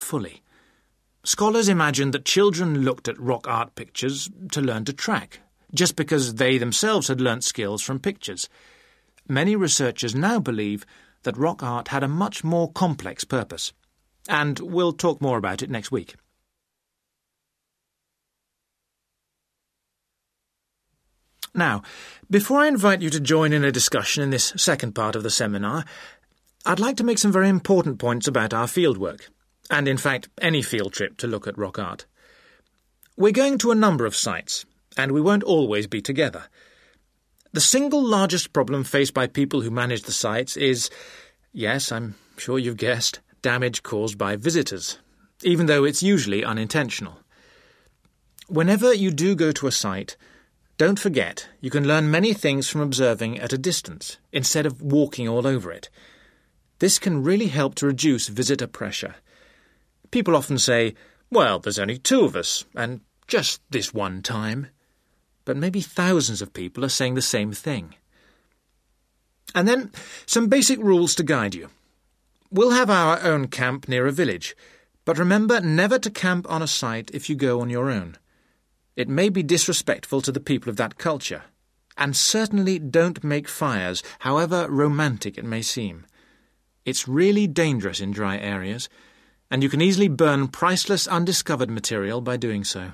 fully. Scholars imagine that children looked at rock art pictures to learn to track, just because they themselves had learnt skills from pictures. Many researchers now believe that rock art had a much more complex purpose, and we'll talk more about it next week. Now, before I invite you to join in a discussion in this second part of the seminar, I'd like to make some very important points about our fieldwork, and in fact any field trip to look at rock art. We're going to a number of sites, and we won't always be together. The single largest problem faced by people who manage the sites is, yes, I'm sure you've guessed, damage caused by visitors, even though it's usually unintentional. Whenever you do go to a site, don't forget you can learn many things from observing at a distance, instead of walking all over it. This can really help to reduce visitor pressure. People often say, well, there's only 2 of us, and just this one time. But maybe thousands of people are saying the same thing. And then, some basic rules to guide you. We'll have our own camp near a village, but remember never to camp on a site if you go on your own. It may be disrespectful to the people of that culture, and certainly don't make fires, however romantic it may seem. It's really dangerous in dry areas, and you can easily burn priceless undiscovered material by doing so.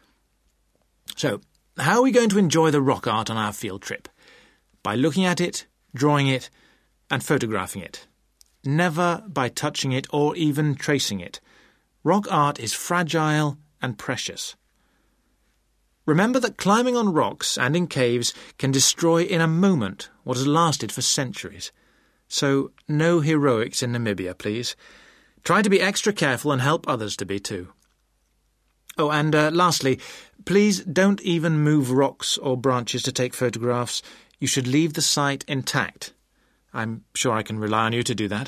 So, how are we going to enjoy the rock art on our field trip? By looking at it, drawing it, and photographing it. Never by touching it or even tracing it. Rock art is fragile and precious. Remember that climbing on rocks and in caves can destroy in a moment what has lasted for centuries. So, no heroics in Namibia, please. Try to be extra careful and help others to be too. Oh, and lastly, please don't even move rocks or branches to take photographs. You should leave the site intact. I'm sure I can rely on you to do that.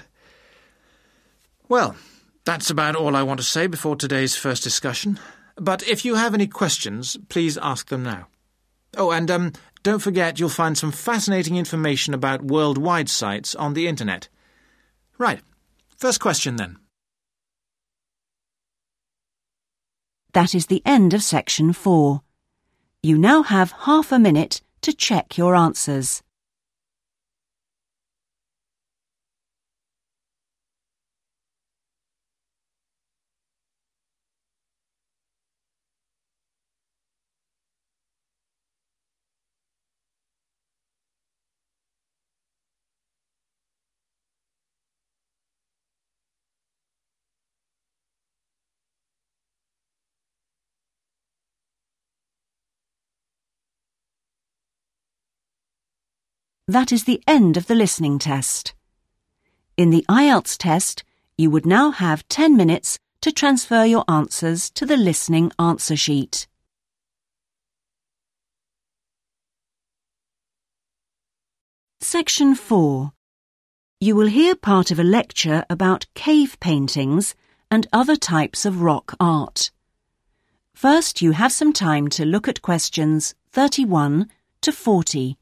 Well, that's about all I want to say before today's first discussion. But if you have any questions, please ask them now. Oh, and don't forget you'll find some fascinating information about worldwide sites on the internet. Right, first question then. That is the end of section 4. You now have half a minute to check your answers. That is the end of the listening test. In the IELTS test, you would now have 10 minutes to transfer your answers to the listening answer sheet. Section 4. You will hear part of a lecture about cave paintings and other types of rock art. First, you have some time to look at questions 31 to 40.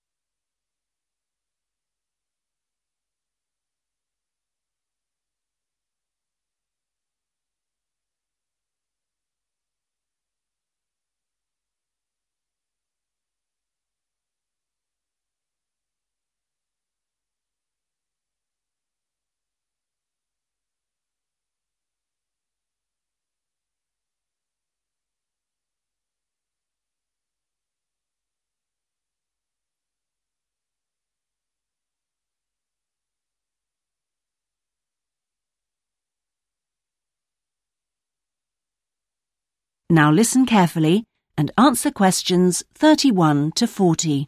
Now listen carefully and answer questions 31 to 40.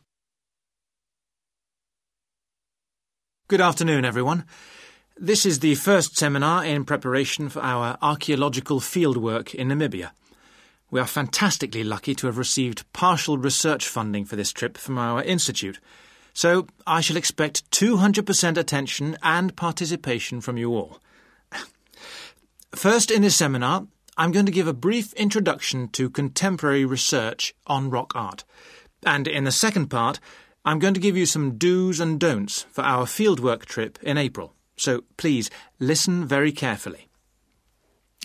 Good afternoon, everyone. This is the first seminar in preparation for our archaeological fieldwork in Namibia. We are fantastically lucky to have received partial research funding for this trip from our institute, so I shall expect 200% attention and participation from you all. First in this seminar, I'm going to give a brief introduction to contemporary research on rock art. And in the second part, I'm going to give you some do's and don'ts for our fieldwork trip in April. So please, listen very carefully.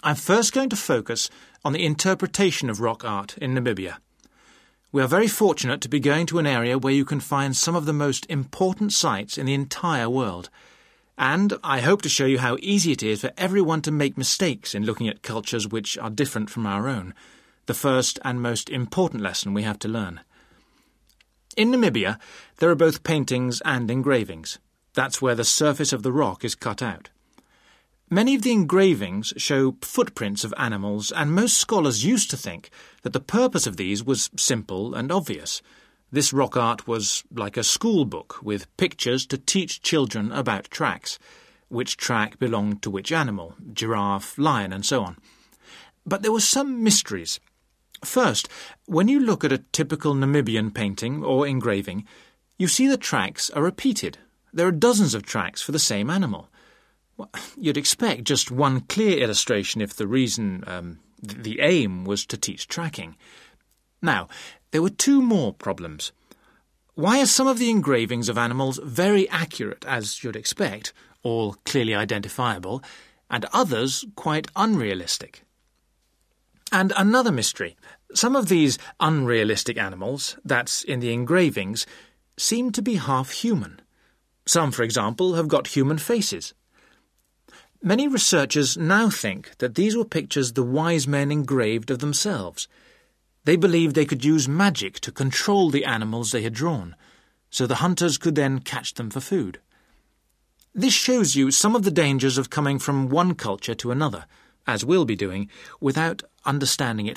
I'm first going to focus on the interpretation of rock art in Namibia. We are very fortunate to be going to an area where you can find some of the most important sites in the entire world. And I hope to show you how easy it is for everyone to make mistakes in looking at cultures which are different from our own, the first and most important lesson we have to learn. In Namibia, there are both paintings and engravings. That's where the surface of the rock is cut out. Many of the engravings show footprints of animals, and most scholars used to think that the purpose of these was simple and obvious. This rock art was like a school book with pictures to teach children about tracks, which track belonged to which animal, giraffe, lion, and so on. But there were some mysteries. First, when you look at a typical Namibian painting or engraving, you see the tracks are repeated. There are dozens of tracks for the same animal. You'd expect just one clear illustration if the reason, the aim, was to teach tracking. Now, there were two more problems. Why are some of the engravings of animals very accurate, as you'd expect, all clearly identifiable, and others quite unrealistic? And another mystery. Some of these unrealistic animals, that's in the engravings, seem to be half human. Some, for example, have got human faces. Many researchers now think that these were pictures the wise men engraved of themselves. They believed they could use magic to control the animals they had drawn, so the hunters could then catch them for food. This shows you some of the dangers of coming from one culture to another, as we'll be doing, without understanding it